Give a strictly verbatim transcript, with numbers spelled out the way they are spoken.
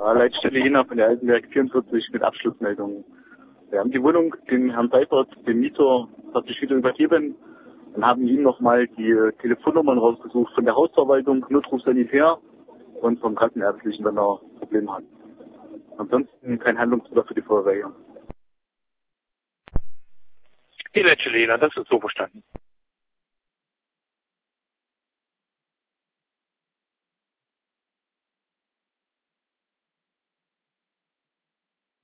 Leitstelle Jena von der Eisenwerk vierundvierzig mit Abschlussmeldungen. Wir haben die Wohnung dem Herrn Seifert, dem Mieter, praktisch wieder übergeben und haben ihm nochmal die Telefonnummern rausgesucht von der Hausverwaltung, Notruf Sanitär und vom Kassenärztlichen, wenn er Probleme hat. Ansonsten kein Handlungsbedarf für die Feuerwehr. Die Leitstelle Jena, das ist so verstanden.